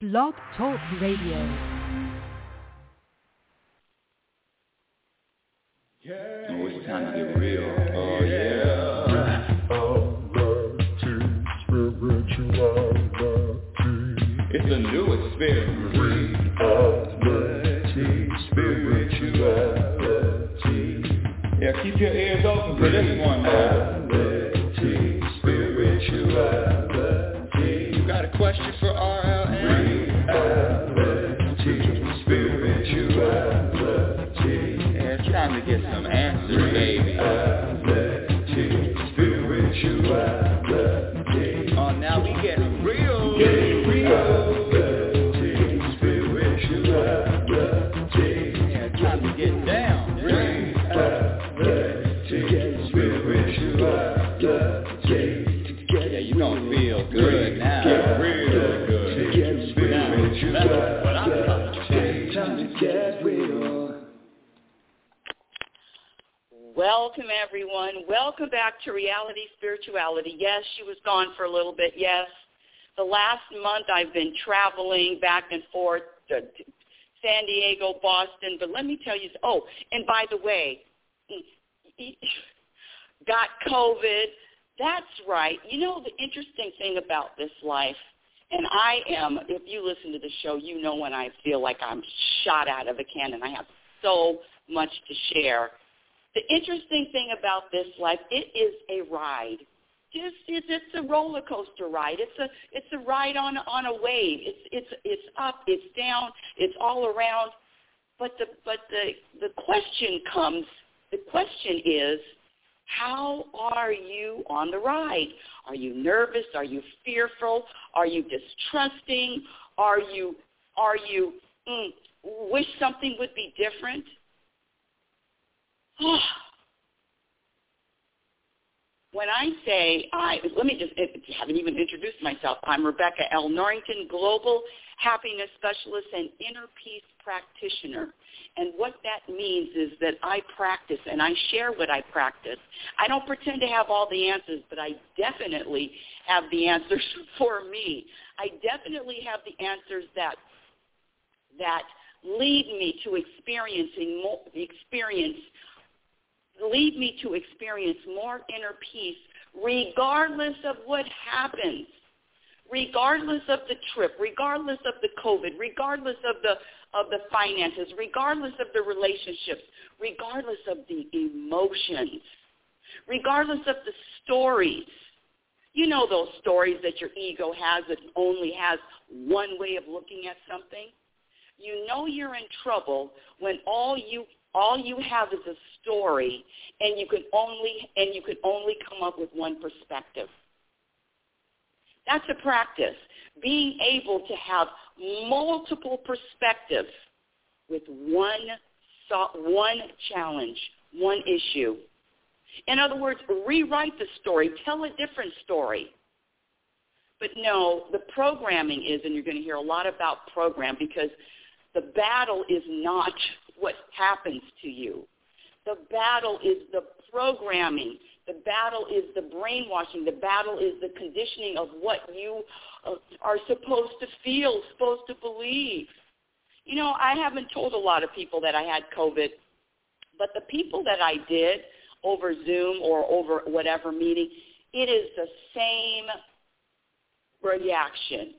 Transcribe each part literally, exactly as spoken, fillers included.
Blog Talk Radio. Yeah, oh, it's time to get real. Oh, yeah. It's a new experience. Reality, spirituality. Yeah, keep your ears open for this one, man. Reality, spirituality. You got a question for R L M? Reality, spirituality. Yeah, it's time to get some answers, baby. Reality, spirituality. Oh, now we get real. Get real. Reality, spirituality. Yeah, it's time to get down. Reality, spirituality. Yeah, you gonna feel good now. Get real good. That's what I'm talking about. Time to get real. Welcome, everyone. Welcome back to Reality Spirituality. Yes, she was gone for a little bit. Yes, the last month I've been traveling back and forth to San Diego, Boston. But let me tell you, oh, and by the way, got COVID. That's right. You know, the interesting thing about this life, and I am, if you listen to the show, you know when I feel like I'm shot out of a cannon. I have so much to share. The interesting thing about this life, it is a ride. Just it's, it's a roller coaster ride. It's a it's a ride on on a wave. It's it's it's up, it's down, it's all around. But the but the the question comes. The question is, how are you on the ride? Are you nervous? Are you fearful? Are you distrusting? Are you are you mm, wish something would be different? When I say, I let me just, I haven't even introduced myself. I'm Rebecca L. Norrington, Global Happiness Specialist and Inner Peace Practitioner. And what that means is that I practice and I share what I practice. I don't pretend to have all the answers, but I definitely have the answers for me. I definitely have the answers that that lead me to experiencing more, experience lead me to experience more inner peace regardless of what happens, regardless of the trip, regardless of the COVID, regardless of the of the finances, regardless of the relationships, regardless of the emotions, regardless of the stories. You know those stories that your ego has that only has one way of looking at something? You know you're in trouble when all you all you have is a story, and you can only and you can only come up with one perspective. That's a practice, being able to have multiple perspectives with one one challenge, one issue. In other words, rewrite the story, tell a different story. But no, the programming is, and you're going to hear a lot about program, because the battle is not what happens to you. The battle is the programming. The battle is the brainwashing. The battle is the conditioning of what you uh, are supposed to feel, supposed to believe. You know, I haven't told a lot of people that I had COVID, but the people that I did over Zoom or over whatever meeting, it is the same reaction.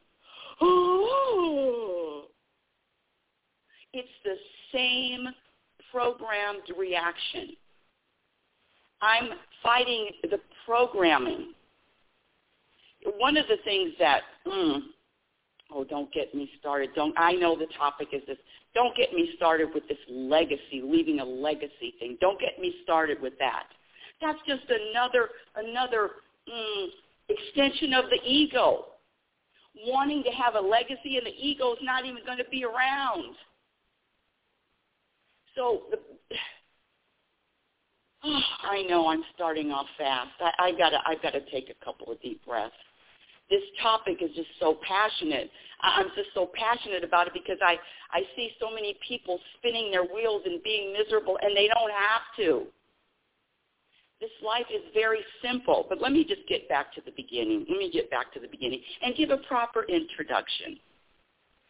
It's the same programmed reaction. I'm fighting the programming. One of the things that, mm, oh, don't get me started. Don't. I know the topic is this. Don't get me started with this legacy, leaving a legacy thing. Don't get me started with that. That's just another another mm, extension of the ego, wanting to have a legacy, and the ego is not even going to be around. So, the, oh, I know I'm starting off fast. I, I gotta, I've got to take a couple of deep breaths. This topic is just so passionate. I'm just so passionate about it because I, I see so many people spinning their wheels and being miserable, and they don't have to. This life is very simple. But let me just get back to the beginning. Let me get back to the beginning and give a proper introduction.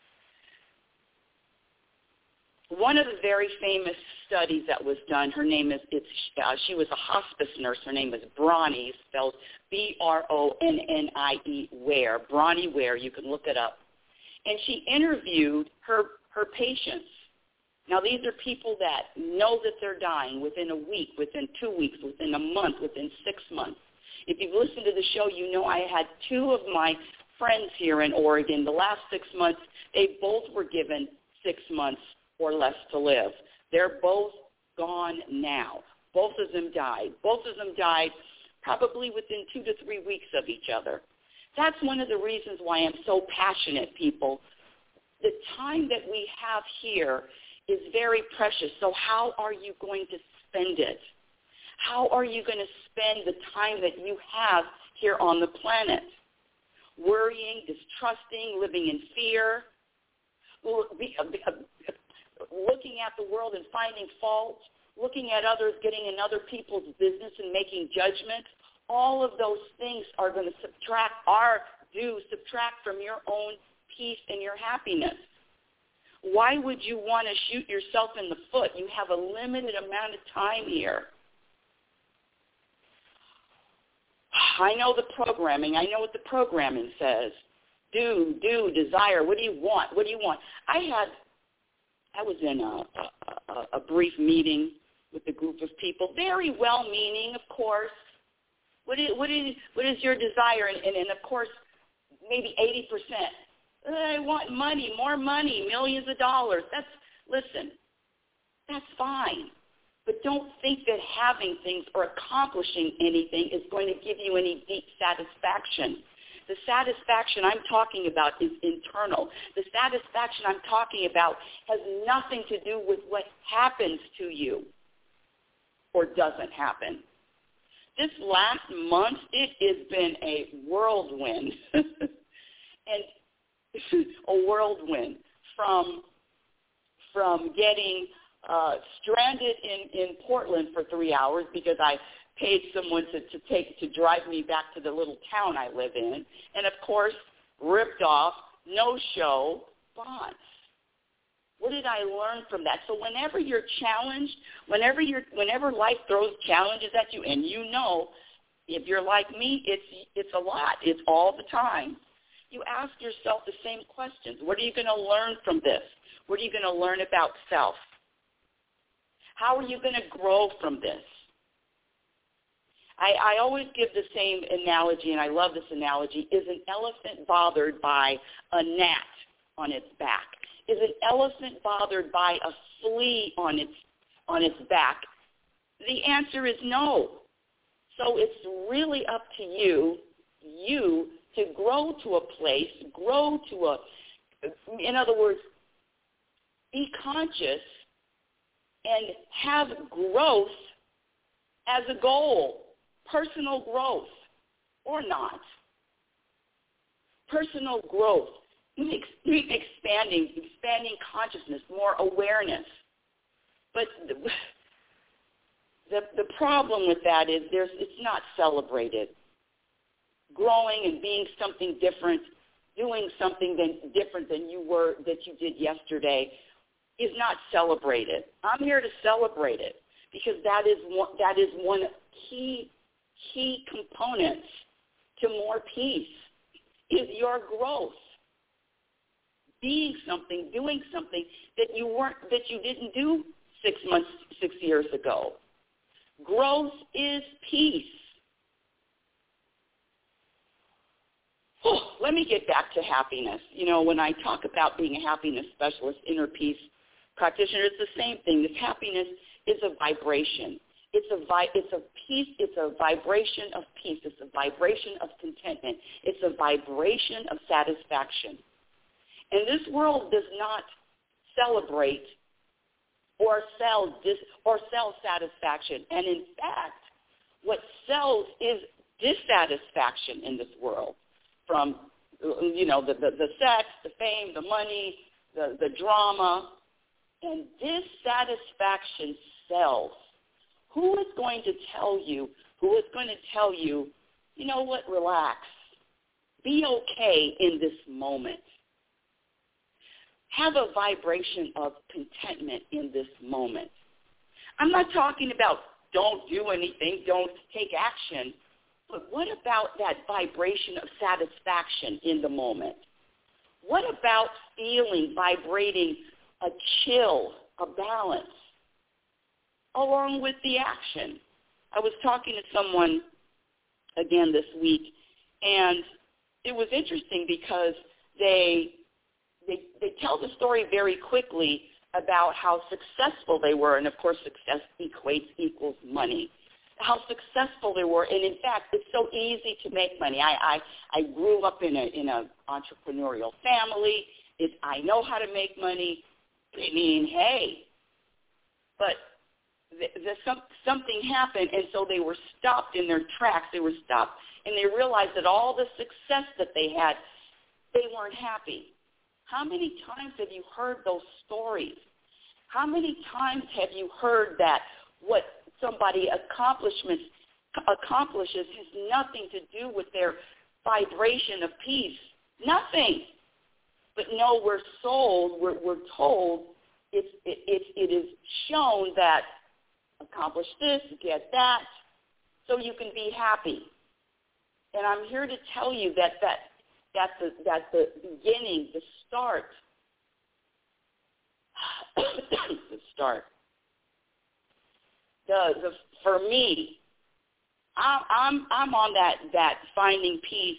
one of the very famous studies that was done, her name is, it's, uh, she was a hospice nurse. Her name was Bronnie, spelled B R O N N I E Ware, Bronnie Ware. You can look it up. And she interviewed her, her patients. Now, these are people that know that they're dying within a week, within two weeks, within a month, within six months. If you've listened to the show, you know I had two of my friends here in Oregon. The last six months, they both were given six months or less to live. They're both gone now. Both of them died. Both of them died probably within two to three weeks of each other. That's one of the reasons why I'm so passionate, people. The time that we have here is very precious. So how are you going to spend it? How are you going to spend the time that you have here on the planet? Worrying, distrusting, living in fear, looking at the world and finding fault, looking at others, getting in other people's business and making judgments. All of those things are going to subtract, are do subtract from your own peace and your happiness. Why would you want to shoot yourself in the foot? You have a limited amount of time here. I know the programming. I know what the programming says. Do, do, desire. What do you want? What do you want? I had, I was in a, a, a brief meeting with a group of people, very well-meaning, of course. What is, what is, what is your desire? And, and, and, of course, maybe eighty percent. I want money, more money, millions of dollars. That's, listen, that's fine. But don't think that having things or accomplishing anything is going to give you any deep satisfaction. The satisfaction I'm talking about is internal. The satisfaction I'm talking about has nothing to do with what happens to you or doesn't happen. This last month, it has been a whirlwind, and a whirlwind from from getting uh, stranded in, in Portland for three hours because I paid someone to, to take to drive me back to the little town I live in, and of course, ripped off, no show, bonds. What did I learn from that? So whenever you're challenged, whenever you're, whenever life throws challenges at you, and you know, if you're like me, it's it's a lot. It's all the time. You ask yourself the same questions. What are you going to learn from this? What are you going to learn about self? How are you going to grow from this? I, I always give the same analogy, and I love this analogy. Is an elephant bothered by a gnat on its back? Is an elephant bothered by a flea on its on its back? The answer is no. So it's really up to you, you to grow to a place, grow to a, in other words, be conscious and have growth as a goal, personal growth or not. Personal growth. Expanding, expanding consciousness, more awareness. But the, the the problem with that is there's it's not celebrated. Growing and being something different, doing something than, different than you were that you did yesterday, is not celebrated. I'm here to celebrate it because that is one, that is one key key components to more peace is your growth. Being something, doing something that you weren't, that you didn't do six months, six years ago. Growth is peace. Oh, let me get back to happiness. You know, when I talk about being a happiness specialist, inner peace practitioner, it's the same thing. This happiness is a vibration. It's a vi- it's a peace. It's a vibration of peace. It's a vibration of contentment. It's a vibration of satisfaction. And this world does not celebrate or sell dis, or sell satisfaction. And in fact, what sells is dissatisfaction in this world. From, you know, the, the, the sex, the fame, the money, the, the drama. And dissatisfaction sells. Who is going to tell you, who is going to tell you, you know what, relax. Be okay in this moment. have a vibration of contentment in this moment. I'm not talking about don't do anything, don't take action, but what about that vibration of satisfaction in the moment? What about feeling, vibrating a chill, a balance, along with the action? I was talking to someone again this week, and it was interesting because they, they they tell the story very quickly about how successful they were, and of course success equates equals money. How successful they were, and in fact, it's so easy to make money. I I, I grew up in a in a entrepreneurial family. It, I know how to make money. I mean, hey, but the, the, some, something happened, and so they were stopped in their tracks. They were stopped, and they realized that all the success that they had, they weren't happy. How many times have you heard those stories? How many times have you heard that what somebody accomplishments accomplishes has nothing to do with their vibration of peace? Nothing. But no, we're sold, we're, we're told, it's, it, it, it is shown that accomplish this, get that, so you can be happy. And I'm here to tell you that that that's the, that's the beginning, the start, the start. The, the for me, I'm I'm I'm on that that finding peace,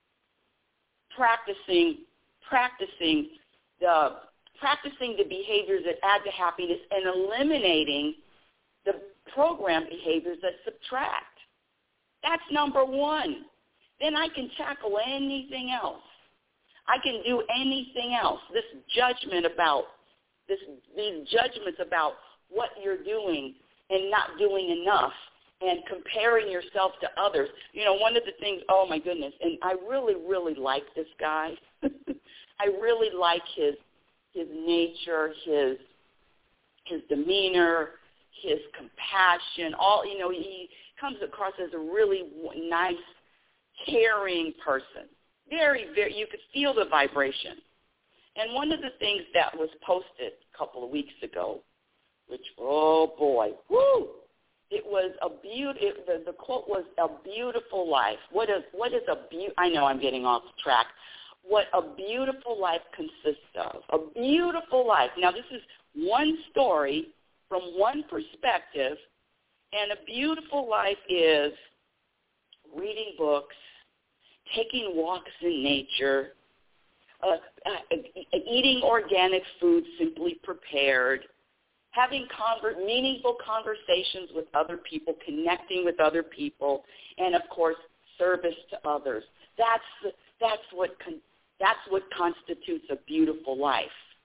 practicing practicing the practicing the behaviors that add to happiness and eliminating the program behaviors that subtract. That's number one. Then I can tackle anything else. I can do anything else. This judgment about this these judgments about what you're doing and not doing enough and comparing yourself to others. You know, one of the things, oh my goodness, and I really, really like this guy. I really like his his nature, his his demeanor, his compassion. All you know, he comes across as a really nice, caring person. Very, very. You could feel the vibration. And one of the things that was posted a couple of weeks ago, which oh boy, whoo! It was a beaut. It, the, the quote was, "A beautiful life." What is what is a beaut? I know I'm getting off track. What a beautiful life consists of. A beautiful life. Now, this is one story from one perspective, and a beautiful life is reading books, taking walks in nature, uh, uh, eating organic food simply prepared, having conver- meaningful conversations with other people, connecting with other people, and, of course, service to others. That's that's what con- that's what constitutes a beautiful life.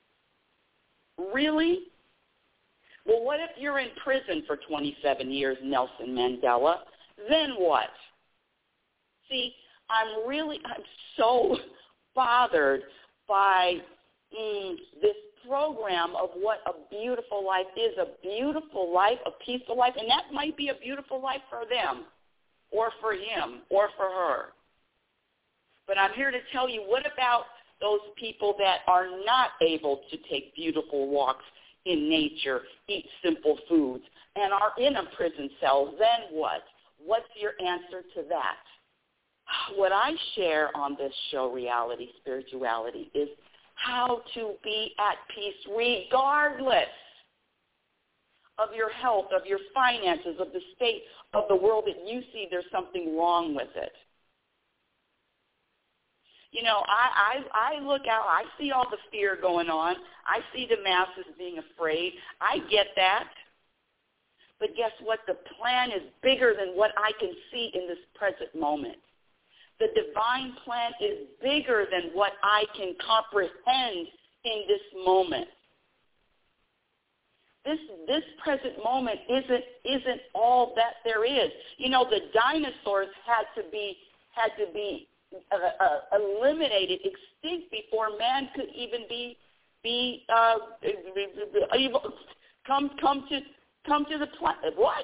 Really? Well, what if you're in prison for twenty-seven years, Nelson Mandela? Then what? See, I'm really, I'm so bothered by mm, this program of what a beautiful life is, a beautiful life, a peaceful life, and that might be a beautiful life for them or for him or for her. But I'm here to tell you, what about those people that are not able to take beautiful walks in nature, eat simple foods, and are in a prison cell? Then what? What's your answer to that? What I share on this show, Reality Spirituality, is how to be at peace regardless of your health, of your finances, of the state of the world that you see there's something wrong with it. You know, I, I, I look out, I see all the fear going on. I see the masses being afraid. I get that. But guess what? The plan is bigger than what I can see in this present moment. The divine plan is bigger than what I can comprehend in this moment. This this present moment isn't isn't all that there is. You know, the dinosaurs had to be had to be uh, uh, eliminated, extinct before man could even be be uh, come come to come to the planet. What?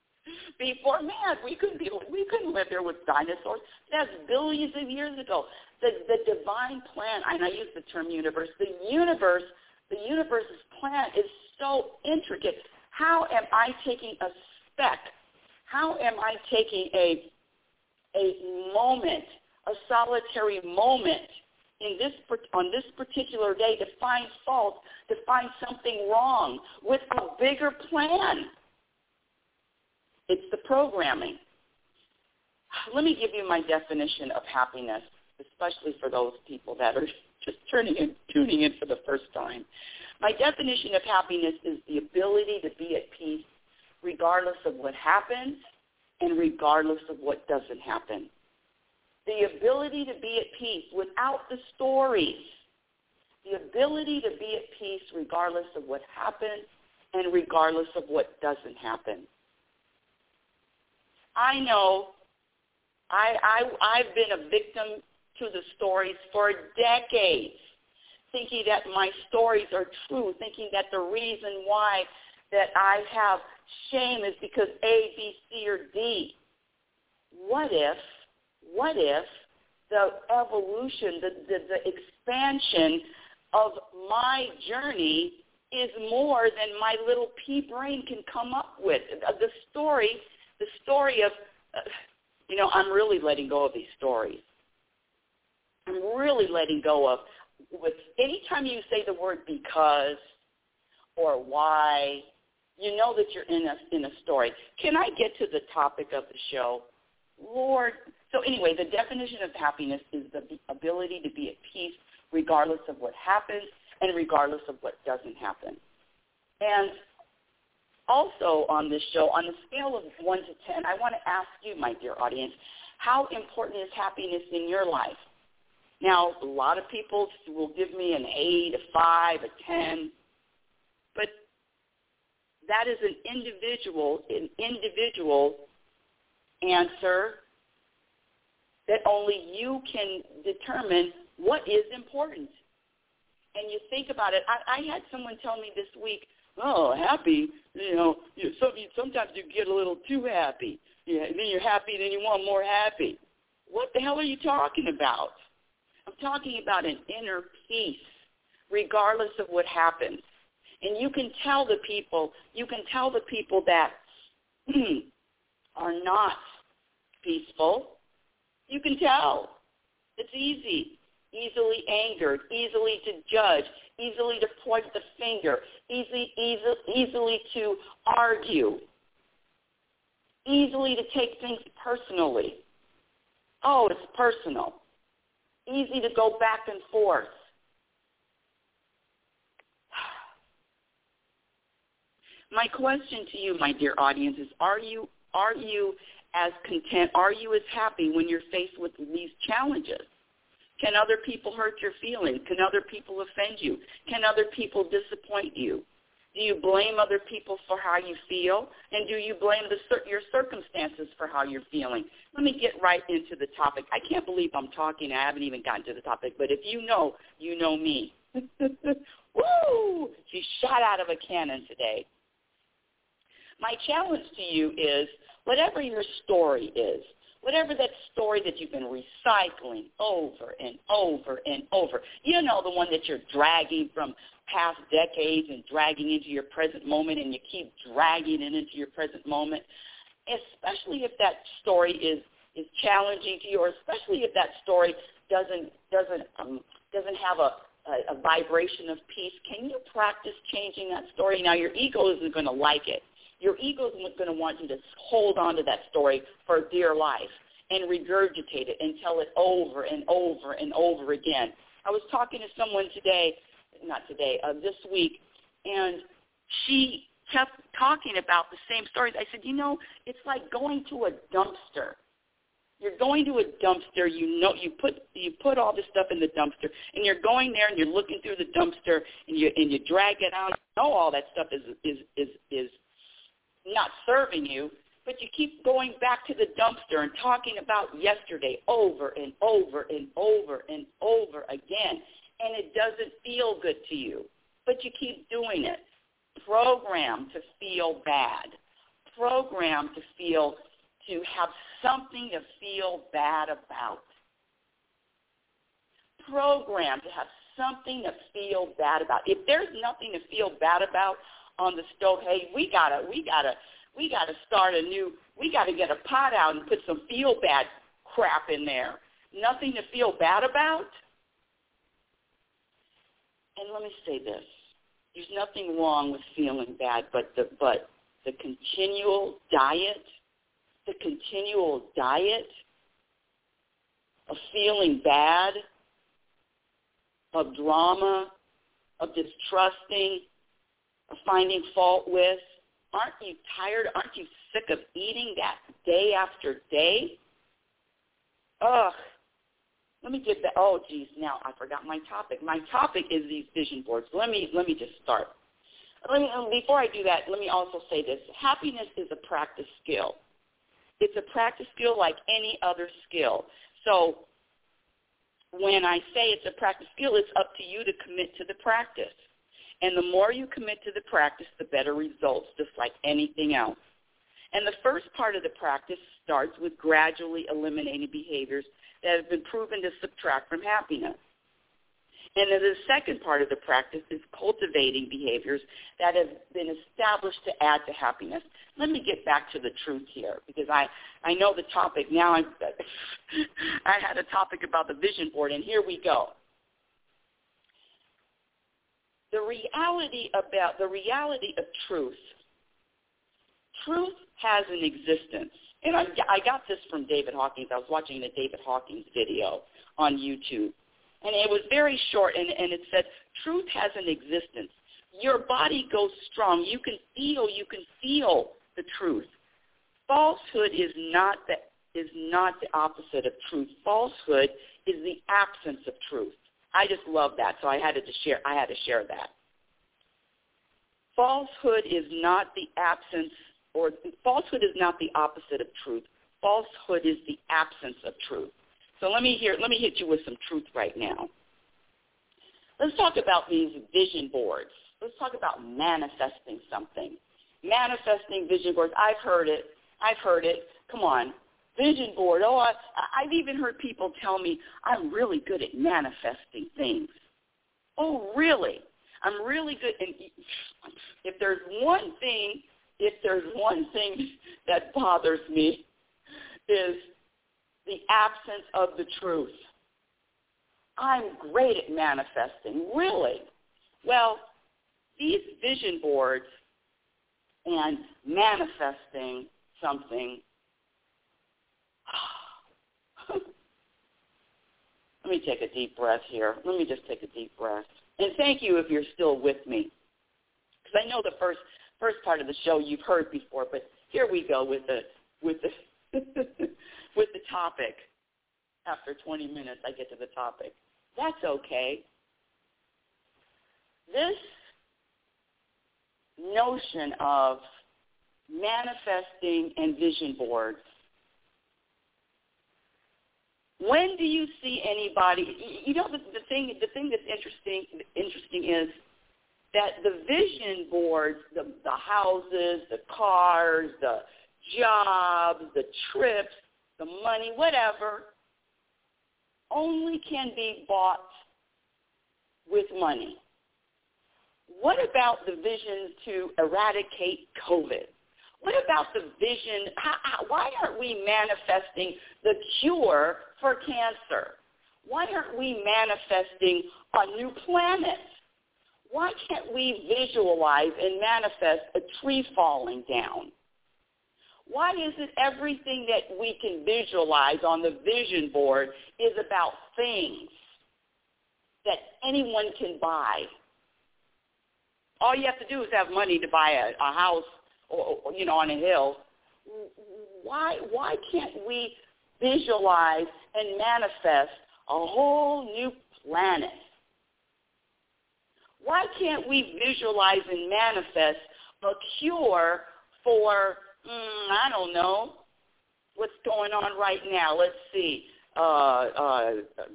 Before man, we couldn't be, we couldn't live there with dinosaurs. That's billions of years ago. The, the divine plan, and I use the term universe, the universe, the universe's plan is so intricate. How am I taking a speck? How am I taking a, a moment, a solitary moment in this on this particular day to find fault, to find something wrong with a bigger plan? It's the programming. Let me give you my definition of happiness, especially for those people that are just turning in, tuning in for the first time. My definition of happiness is the ability to be at peace regardless of what happens and regardless of what doesn't happen. The ability to be at peace without the stories. The ability to be at peace regardless of what happens and regardless of what doesn't happen. I know I, I, I've been a victim to the stories for decades, thinking that my stories are true, thinking that the reason why that I have shame is because A, B, C, or D. What if, what if the evolution, the, the, the expansion of my journey is more than my little pea brain can come up with? The story, the story of, uh, you know, I'm really letting go of these stories. I'm really letting go of, with anytime you say the word because or why, you know that you're in a in a story. Can I get to the topic of the show? Lord. So anyway, the definition of happiness is the ability to be at peace regardless of what happens and regardless of what doesn't happen. And also on this show, on the scale of one to ten, I want to ask you, my dear audience, how important is happiness in your life? Now, a lot of people will give me an eight, a five, a ten, but that is an individual, an individual answer that only you can determine what is important. And you think about it. I, I had someone tell me this week, oh, happy, you know, you, some, sometimes you get a little too happy. Yeah, and then you're happy, then you want more happy. What the hell are you talking about? I'm talking about an inner peace, regardless of what happens. And you can tell the people, you can tell the people that are not peaceful. You can tell. It's easy. Easily angered, easily to judge, easily to point the finger, easy, easy, easily to argue, easily to take things personally. Oh, it's personal. Easy to go back and forth. My question to you, my dear audience, is are you are you as content, are you as happy when you're faced with these challenges? Can other people hurt your feelings? Can other people offend you? Can other people disappoint you? Do you blame other people for how you feel? And do you blame the, your circumstances for how you're feeling? Let me get right into the topic. I can't believe I'm talking. I haven't even gotten to the topic. But if you know, you know me. Woo! She shot out of a cannon today. My challenge to you is whatever your story is, whatever that story that you've been recycling over and over and over, you know, the one that you're dragging from past decades and dragging into your present moment, and you keep dragging it into your present moment, especially if that story is, is challenging to you, or especially if that story doesn't doesn't um, doesn't have a, a, a vibration of peace. Can you practice changing that story? Now, your ego isn't going to like it. Your ego is going to want you to hold on to that story for dear life and regurgitate it and tell it over and over and over again. I was talking to someone today, not today, uh, this week, and she kept talking about the same stories. I said, you know, it's like going to a dumpster. You're going to a dumpster. You know, you put you put all this stuff in the dumpster, and you're going there and you're looking through the dumpster, and you and you drag it out. You know, all that stuff is is is is not serving you, but you keep going back to the dumpster and talking about yesterday over and over and over and over again, and it doesn't feel good to you, but you keep doing it. Programmed to feel bad. Programmed to feel, to have something to feel bad about. programmed to have something to feel bad about. If there's nothing to feel bad about on the stove, hey, we gotta, we gotta, we gotta start a new. We gotta get a pot out and put some feel bad crap in there. Nothing to feel bad about. And let me say this: there's nothing wrong with feeling bad, but the but the continual diet, the continual diet of feeling bad, of drama, of distrusting, of finding fault with. Aren't you tired? Aren't you sick of eating that day after day? Ugh. Let me get that. Oh, geez, now I forgot my topic. My topic is these vision boards. Let me let me just start. Let me, before I do that, let me also say this. Happiness is a practice skill. It's a practice skill like any other skill. So when I say it's a practice skill, it's up to you to commit to the practice. And the more you commit to the practice, the better results, just like anything else. And the first part of the practice starts with gradually eliminating behaviors that have been proven to subtract from happiness. And then the second part of the practice is cultivating behaviors that have been established to add to happiness. Let me get back to the truth here, because I, I know the topic. Now I'm, I had a topic about the vision board, and here we go. The reality about the reality of truth. Truth has an existence. And I, I got this from David Hawkins. I was watching a David Hawkins video on YouTube. And it was very short, and, and it said, truth has an existence. Your body goes strong. You can feel, you can feel the truth. Falsehood is not the, is not the opposite of truth. Falsehood is the absence of truth. I just love that, so I had to share, I had to share that. Falsehood is not the absence, or falsehood is not the opposite of truth. Falsehood is the absence of truth. So let me hear, let me hit you with some truth right now. Let's talk about these vision boards. Let's talk about manifesting something. Manifesting vision boards. I've heard it. I've heard it. Come on. Vision board. Oh, I, I've even heard people tell me I'm really good at manifesting things. Oh, really? I'm really good. And if there's one thing, if there's one thing that bothers me is the absence of the truth. I'm great at manifesting. Really? Well, these vision boards and manifesting something, let me take a deep breath here. Let me just take a deep breath. And thank you if you're still with me. Because I know the first first part of the show you've heard before, but here we go with the with the with the topic. After twenty minutes, I get to the topic. That's okay. This notion of manifesting and vision boards, when do you see anybody, you know, the, the thing the thing that's interesting interesting is that the vision boards, the, the houses, the cars, the jobs, the trips, the money, whatever, only can be bought with money. What about the vision to eradicate COVID? What about the vision, how, how, why aren't we manifesting the cure for cancer? Why aren't we manifesting a new planet? Why can't we visualize and manifest a tree falling down? Why is it everything that we can visualize on the vision board is about things that anyone can buy? All you have to do is have money to buy a, a house, or, or, you know, on a hill. Why, why can't we visualize and manifest a whole new planet? Why can't we visualize and manifest a cure for, mm, I don't know, what's going on right now? Let's see. Uh, uh,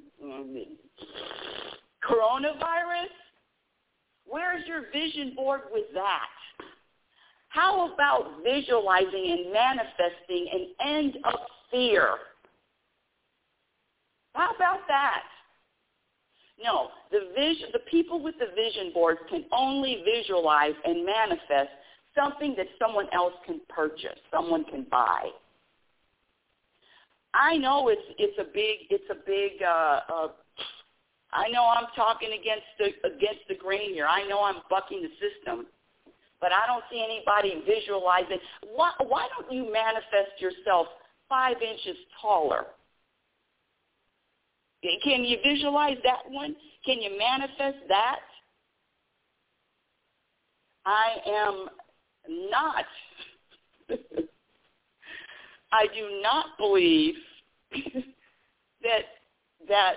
coronavirus? Where's your vision board with that? How about visualizing and manifesting an end of fear? How about that? No, the vision, the people with the vision boards can only visualize and manifest something that someone else can purchase, someone can buy. I know it's it's a big it's a big. Uh, uh, I know I'm talking against the against the grain here. I know I'm bucking the system, but I don't see anybody visualizing. Why why don't you manifest yourself five inches taller? Can you visualize that one? Can you manifest that? I am not. I do not believe that that.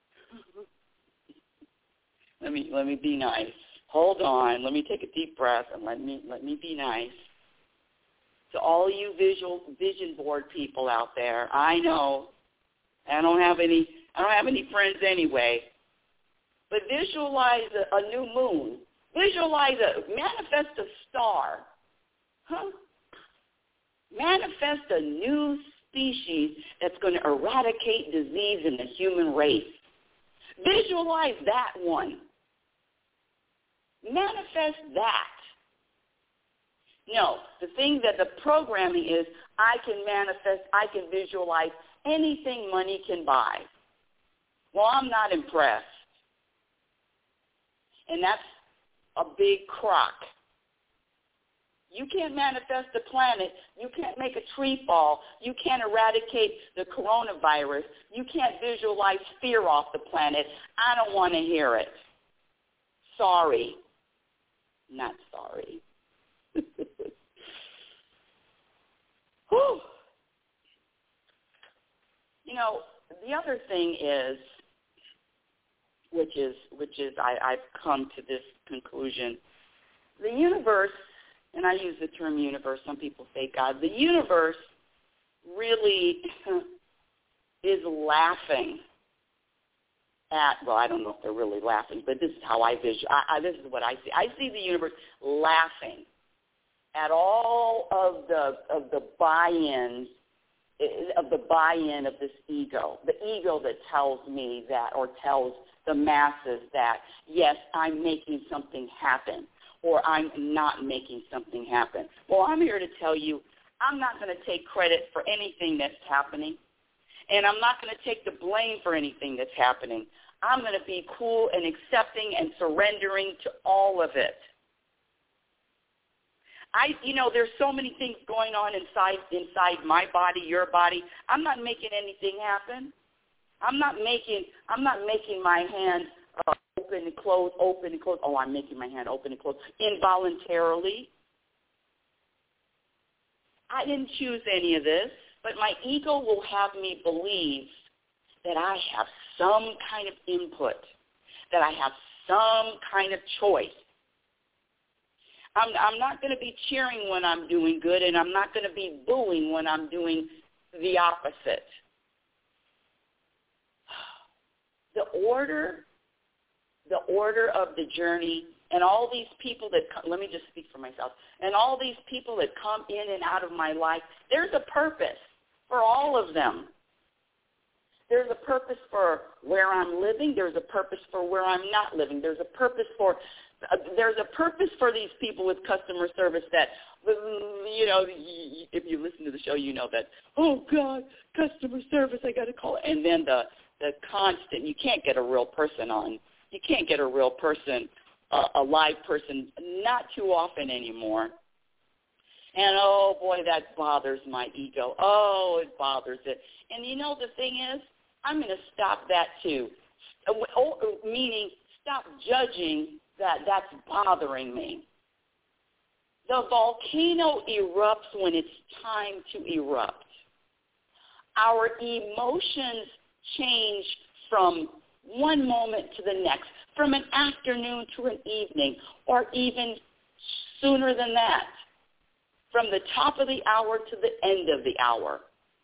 Let me let me be nice. Hold on. Let me take a deep breath and let me let me be nice. To all you visual vision board people out there, I know I don't have any I don't have any friends anyway. But visualize a, a new moon. Visualize a manifest a star. Huh? Manifest a new species that's going to eradicate disease in the human race. Visualize that one. Manifest that. No, the thing that the programming is, I can manifest, I can visualize anything money can buy. Well, I'm not impressed. And that's a big crock. You can't manifest the planet. You can't make a tree fall. You can't eradicate the coronavirus. You can't visualize fear off the planet. I don't want to hear it. Sorry. Not sorry. Whew. You know, the other thing is, which is, which is, I, I've come to this conclusion. The universe, and I use the term universe, some people say God, the universe really is laughing at, well, I don't know if they're really laughing, but this is how I visualize, I, I, this is what I see. I see the universe laughing at all of the of the buy-ins, of the buy-in of this ego, the ego that tells me that, or tells the masses that, yes, I'm making something happen, or I'm not making something happen. Well, I'm here to tell you, I'm not going to take credit for anything that's happening, and I'm not going to take the blame for anything that's happening. I'm going to be cool and accepting and surrendering to all of it. I, you know, there's so many things going on inside inside my body, your body. I'm not making anything happen. I'm not making I'm not making my hand uh, open and close, open and close. Oh, I'm making my hand open and close involuntarily. I didn't choose any of this, but my ego will have me believe that I have some kind of input, that I have some kind of choice. I'm, I'm not going to be cheering when I'm doing good, and I'm not going to be booing when I'm doing the opposite. The order, the order of the journey, and all these people that come, let me just speak for myself, and all these people that come in and out of my life, there's a purpose for all of them. There's a purpose for where I'm living. There's a purpose for where I'm not living. There's a purpose for uh, there's a purpose for these people with customer service that, you know, if you listen to the show, you know that, oh, God, customer service, I got to call. And then the, the constant, you can't get a real person on. You can't get a real person, uh, a live person, not too often anymore. And, oh, boy, that bothers my ego. Oh, it bothers it. And you know the thing is, I'm going to stop that too, oh, meaning stop judging that that's bothering me. The volcano erupts when it's time to erupt. Our emotions change from one moment to the next, from an afternoon to an evening, or even sooner than that, from the top of the hour to the end of the hour.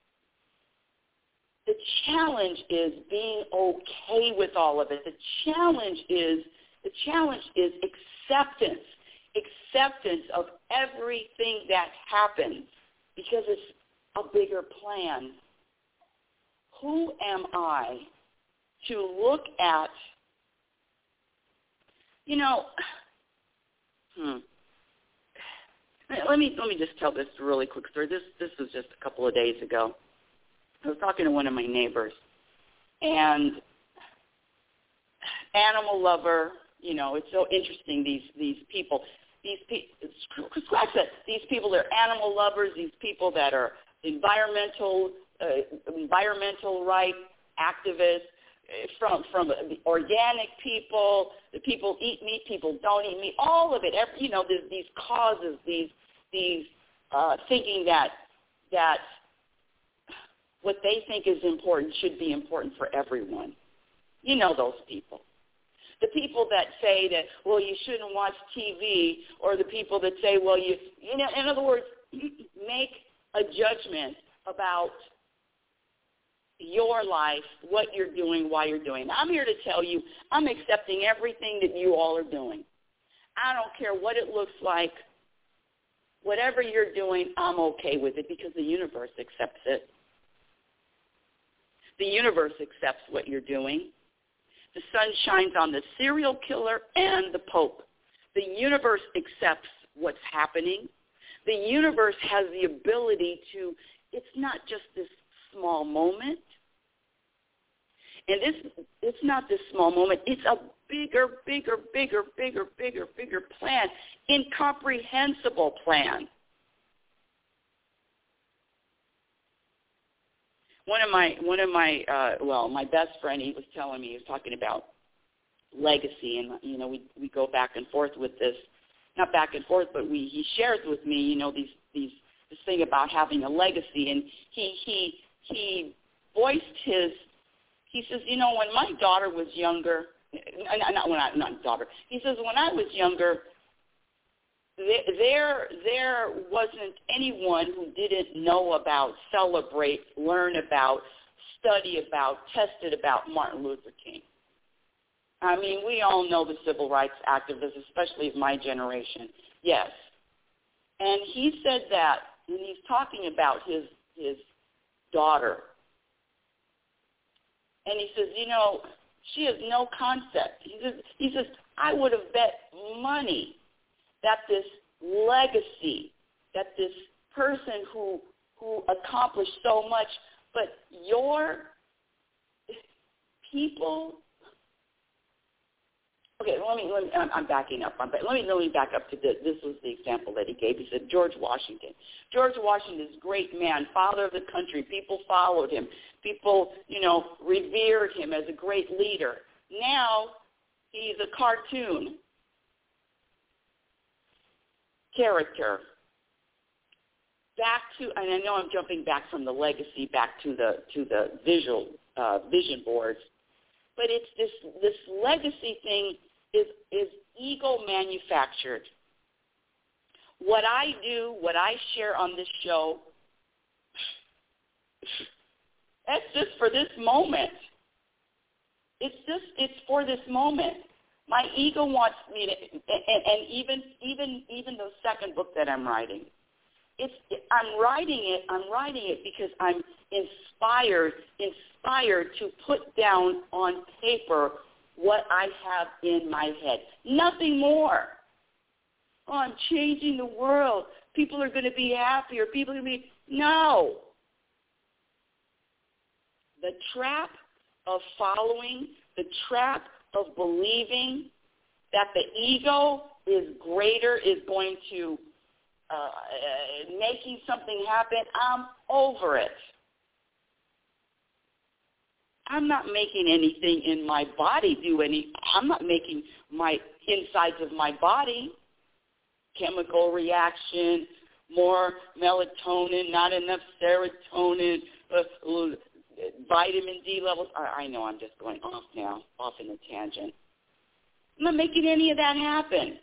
The challenge is being okay with all of it. The challenge is the challenge is acceptance, acceptance of everything that happens, because it's a bigger plan. Who am I to look at You know, hmm. Let me let me just tell this really quick story. This this was just a couple of days ago. I was talking to one of my neighbors, and animal lover. You know, it's so interesting. These these people, these people, scratch that. These people, they're animal lovers. These people that are environmental uh, environmental rights activists. From from the organic people, the people eat meat, people don't eat meat, all of it. Every, you know, there's these causes, these these uh, thinking that that what they think is important should be important for everyone. You know those people. The people that say that, well, you shouldn't watch T V, or the people that say, well, you you know, in other words, make a judgment about your life, what you're doing, why you're doing. I'm here to tell you, I'm accepting everything that you all are doing. I don't care what it looks like. Whatever you're doing, I'm okay with it because the universe accepts it. The universe accepts what you're doing. The sun shines on the serial killer and the Pope. The universe accepts what's happening. The universe has the ability to, it's not just this small moment. And this, it's not this small moment. It's a bigger, bigger, bigger, bigger, bigger, bigger plan, incomprehensible plan. One of my, one of my, uh, well, my best friend, he was telling me, he was talking about legacy, and you know, we we go back and forth with this, not back and forth, but we he shares with me, you know, these these this thing about having a legacy, and he he he voiced his. He says, you know, when my daughter was younger, not when I, not daughter. He says, when I was younger, there there wasn't anyone who didn't know about, celebrate, learn about, study about, tested about Martin Luther King. I mean, we all know the civil rights activists, especially of my generation. Yes. And he said that, and he's talking about his his daughter. And he says, you know, she has no concept. He says, he says, I would have bet money that this legacy, that this person who who accomplished so much, but your people. Okay, let me. Let me I'm, I'm backing up. I'm, let me let me back up to this. This was the example that he gave. He said George Washington. George Washington is a great man, father of the country. People followed him. People, you know, revered him as a great leader. Now he's a cartoon character. Back to, and I know I'm jumping back from the legacy back to the to the visual uh, vision boards, but it's this this legacy thing is is ego manufactured. What I do, what I share on this show, that's just for this moment. It's just, it's for this moment. My ego wants me to, and, and even even even the second book that I'm writing, it's I'm writing it. I'm writing it because I'm inspired, inspired to put down on paper what I have in my head. Nothing more. Oh, I'm changing the world. People are going to be happier. People are going to be, no. The trap of following, the trap of believing that the ego is greater, is going to uh, making something happen, I'm over it. I'm not making anything in my body do any, I'm not making my insides of my body, chemical reaction, more melatonin, not enough serotonin, uh, vitamin D levels. I, I know I'm just going off now, off in a tangent. I'm not making any of that happen.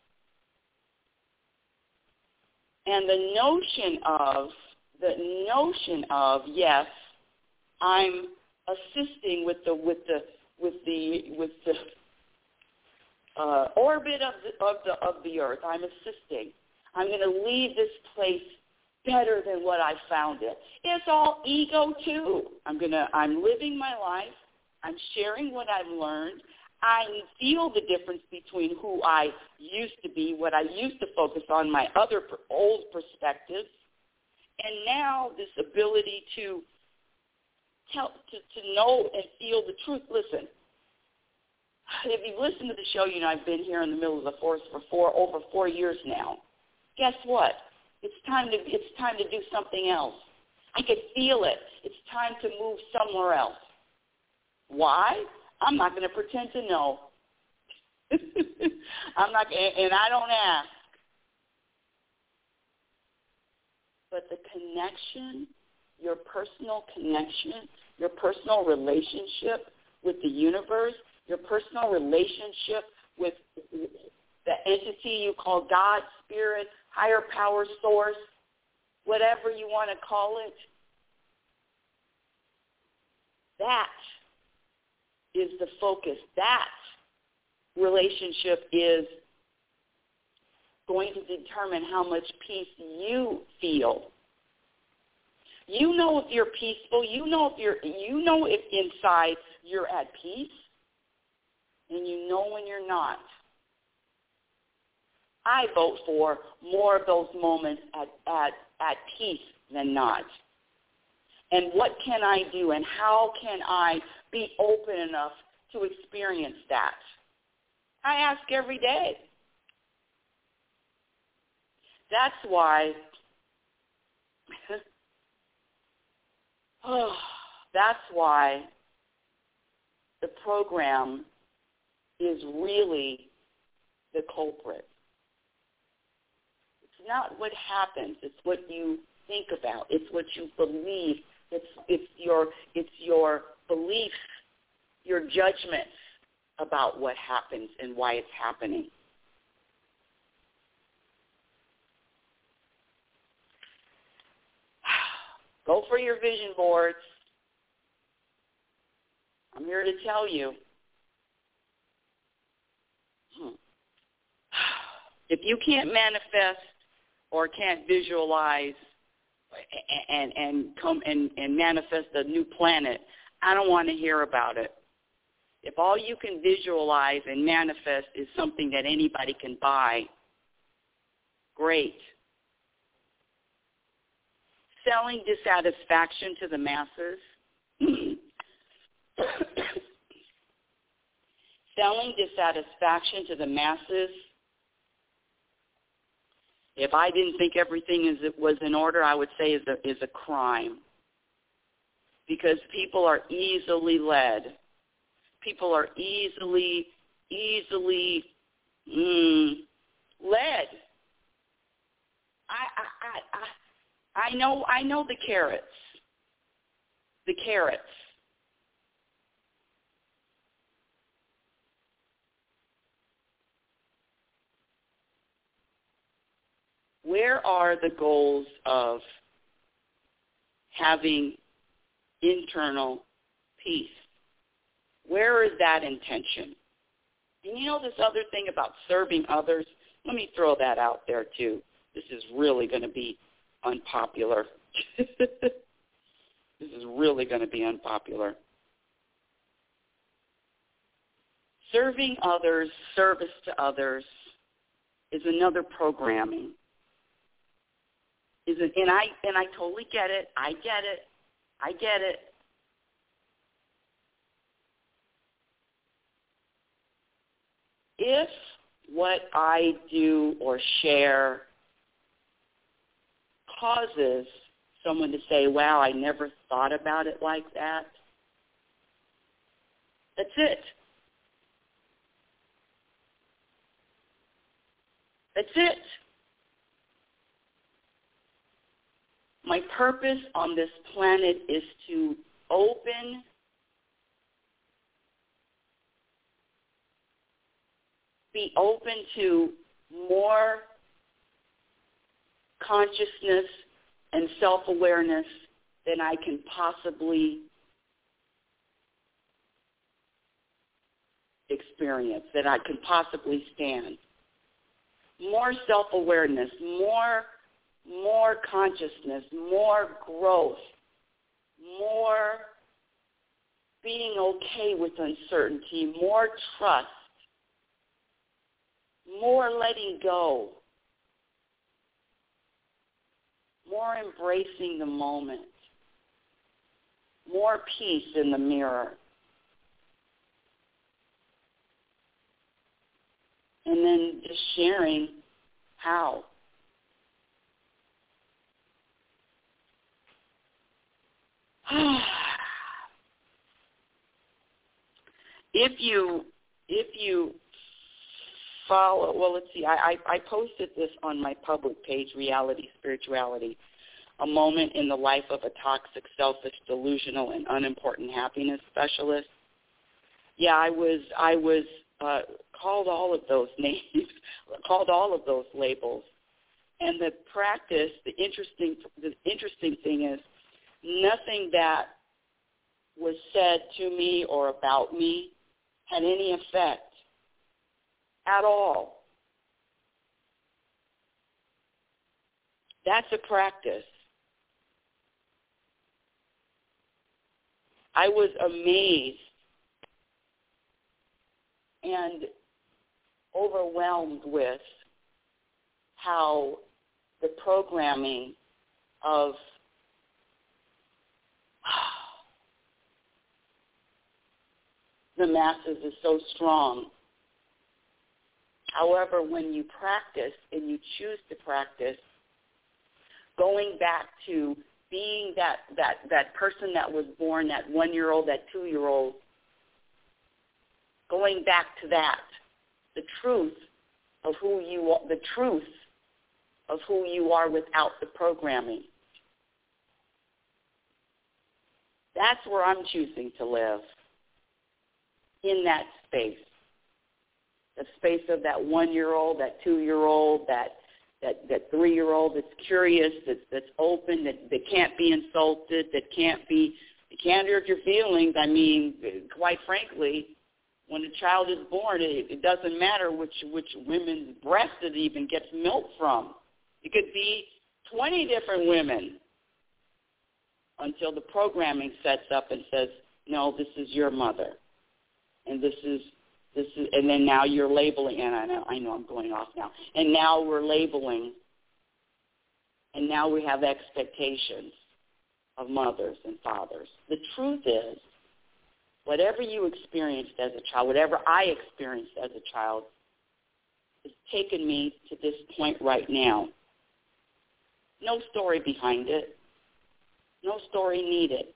And the notion of, the notion of, yes, I'm assisting with the, with the, with the, with the uh, orbit of the, of the, of the earth. I'm assisting. I'm going to leave this place better than what I found it. It's all ego too. I'm gonna. I'm living my life. I'm sharing what I've learned. I feel the difference between who I used to be, what I used to focus on, my other old perspectives, and now this ability to tell, to, to know and feel the truth. Listen, if you've listened to the show, you know I've been here in the middle of the forest for four, over four years now. Guess what? It's time to it's time to do something else. I can feel it. It's time to move somewhere else. Why? I'm not going to pretend to know. I'm not, and I don't ask. But the connection, your personal connection, your personal relationship with the universe, your personal relationship with the entity you call God, Spirit, higher power source, whatever you want to call it, that is the focus. That relationship is going to determine how much peace you feel. You know if you're peaceful. You know if you're. You know if inside you're at peace, and you know when you're not. I vote for more of those moments at at at peace than not. And what can I do, and how can I be open enough to experience that? I ask every day. That's why, oh, that's why the program is really the culprit. It's not what happens. It's what you think about. It's what you believe. It's it's your it's your beliefs, your judgments about what happens and why it's happening. Go for your vision boards. I'm here to tell you. If you can't manifest or can't visualize and and come and, and manifest a new planet, I don't want to hear about it. If all you can visualize and manifest is something that anybody can buy, great. Selling dissatisfaction to the masses. Selling dissatisfaction to the masses. If I didn't think everything is, was in order, I would say is a, is a crime. Because people are easily led. People are easily, easily mm, led. I, I, I, I know, I know the carrots. The carrots. Where are the goals of having internal peace? Where is that intention? And you know this other thing about serving others? Let me throw that out there too. This is really going to be unpopular. This is really going to be unpopular. Serving others, service to others, is another programming. Is it, and I and I totally get it. I get it. I get it. If what I do or share causes someone to say, wow, I never thought about it like that, that's it. That's it. My purpose on this planet is to open be open to more consciousness and self-awareness than I can possibly experience, that I can possibly stand. More self-awareness, more, more consciousness, more growth, more being okay with uncertainty, more trust, more letting go, more embracing the moment, more peace in the mirror. And then just sharing how. If you if you follow, well, let's see, I, I, I posted this on my public page, Reality Spirituality, a moment in the life of a toxic, selfish, delusional, and unimportant happiness specialist. Yeah, I was I was uh, called all of those names, called all of those labels, and the practice. The interesting the interesting thing is, nothing that was said to me or about me had any effect at all. That's a practice. I was amazed and overwhelmed with how the programming of the masses is so strong. However, when you practice and you choose to practice, going back to being that, that, that person that was born, that one-year-old, that two-year-old, going back to that, the truth of who you are, the truth of who you are without the programming. That's where I'm choosing to live, in that space, the space of that one-year-old, that two-year-old, that that, that three-year-old that's curious, that's, that's open, that, that can't be insulted, that can't be, you can't hurt your feelings. I mean, quite frankly, when a child is born, it, it doesn't matter which, which women's breast it even gets milk from. It could be twenty different women until the programming sets up and says, no, this is your mother. And this is, this is, and then now you're labeling, and I know, I know I'm going off now, and now we're labeling, and now we have expectations of mothers and fathers. The truth is, whatever you experienced as a child, whatever I experienced as a child, has taken me to this point right now. No story behind it. No story needed.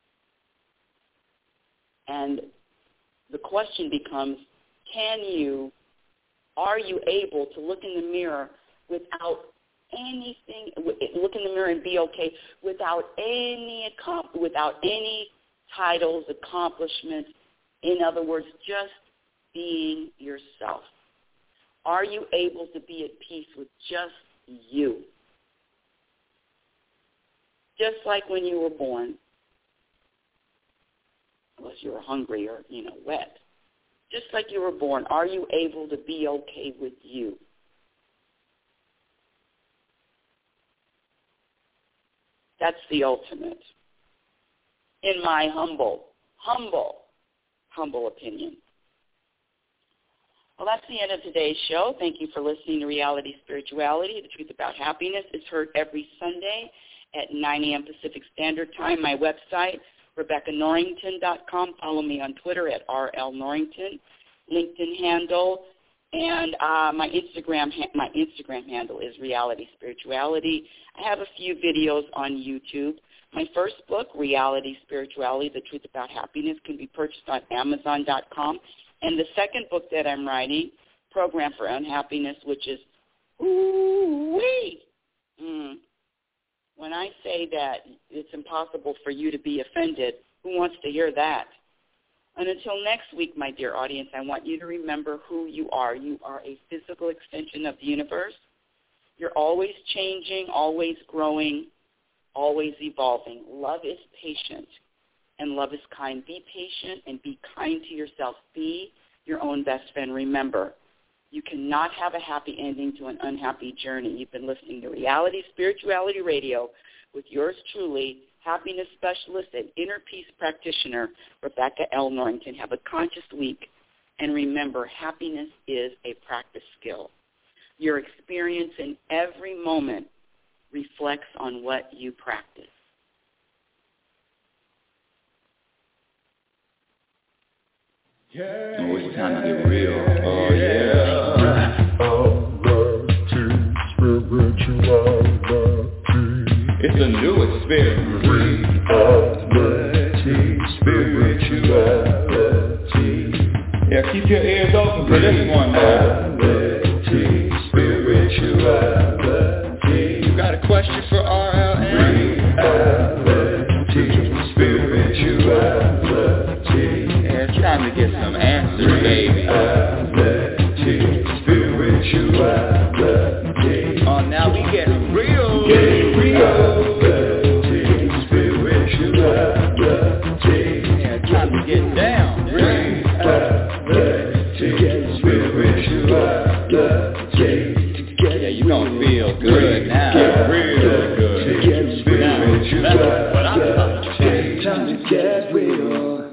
And the question becomes, can you, are you able to look in the mirror without anything, look in the mirror and be okay without any, without any titles, accomplishments, in other words, just being yourself? Are you able to be at peace with just you? Just like when you were born, unless you were hungry or, you know, wet. Just like you were born, are you able to be okay with you? That's the ultimate, in my humble, humble, humble opinion. Well, that's the end of today's show. Thank you for listening to Reality Spirituality, the truth about happiness. It's heard every Sunday at nine a.m. Pacific Standard Time. My website, Rebecca Norrington dot com. Follow me on Twitter at R L Norrington, LinkedIn handle, and uh, my Instagram ha- my Instagram handle is Reality Spirituality. I have a few videos on YouTube. My first book, Reality Spirituality, The Truth About Happiness, can be purchased on Amazon dot com. And the second book that I'm writing, Program for Unhappiness, which is, ooh-wee. Mm. When I say that it's impossible for you to be offended, who wants to hear that? And until next week, my dear audience, I want you to remember who you are. You are a physical extension of the universe. You're always changing, always growing, always evolving. Love is patient, and love is kind. Be patient and be kind to yourself. Be your own best friend. Remember, you cannot have a happy ending to an unhappy journey. You've been listening to Reality Spirituality Radio with yours truly, happiness specialist and inner peace practitioner, Rebecca L. Norrington. Have a conscious week, and remember, happiness is a practice skill. Your experience in every moment reflects on what you practice. Yeah. Oh, it's time to get real. Oh, yeah. It's a new experience. Reality, spirituality. Yeah, keep your ears open for this one now. Reality, spirituality. You got a question for R L N? Reality, spirituality. Yeah, it's time to get some answers, baby. Reality, spirituality. Oh, now we getting real. Getting real. Time to get down. Yeah, you gonna feel good now. Real good. Now, that's what I'm talking about. Time to get real.